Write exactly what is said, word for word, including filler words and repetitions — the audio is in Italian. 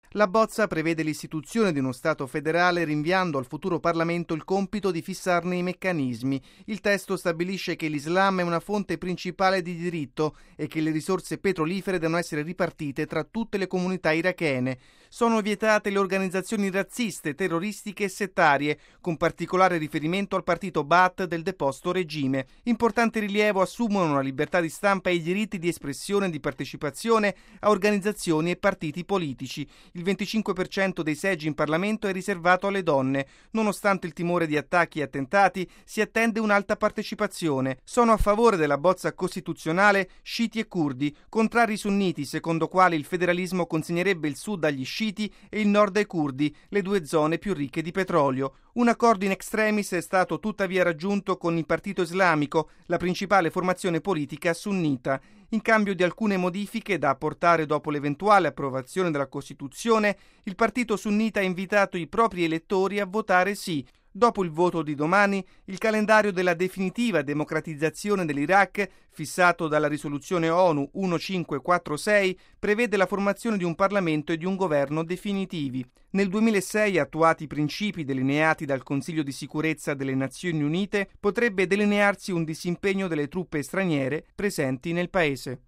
La bozza prevede l'istituzione di uno Stato federale rinviando al futuro Parlamento il compito di fissarne i meccanismi. Il testo stabilisce che l'Islam è una fonte principale di diritto e che le risorse petrolifere devono essere ripartite tra tutte le comunità irachene. Sono vietate le organizzazioni razziste, terroristiche e settarie, con particolare riferimento al partito Ba'ath del deposto regime. Importante rilievo assumono la libertà di stampa e i diritti di espressione e di partecipazione a organizzazioni e partiti politici. Il venticinque per cento dei seggi in Parlamento è riservato alle donne. Nonostante il timore di attacchi e attentati, si attende un'alta partecipazione. Sono a favore della bozza costituzionale sciiti e curdi, contrari sunniti, secondo quali il federalismo consegnerebbe il sud agli sciiti e il nord ai curdi, le due zone più ricche di petrolio. Un accordo in extremis è stato tuttavia raggiunto con il Partito Islamico, la principale formazione politica sunnita. In cambio di alcune modifiche da apportare dopo l'eventuale approvazione della Costituzione, il partito sunnita ha invitato i propri elettori a votare sì. Dopo il voto di domani, il calendario della definitiva democratizzazione dell'Iraq, fissato dalla risoluzione ONU millecinquecentoquarantasei, prevede la formazione di un Parlamento e di un governo definitivi. Nel duemilasei, attuati i principi delineati dal Consiglio di sicurezza delle Nazioni Unite, potrebbe delinearsi un disimpegno delle truppe straniere presenti nel paese.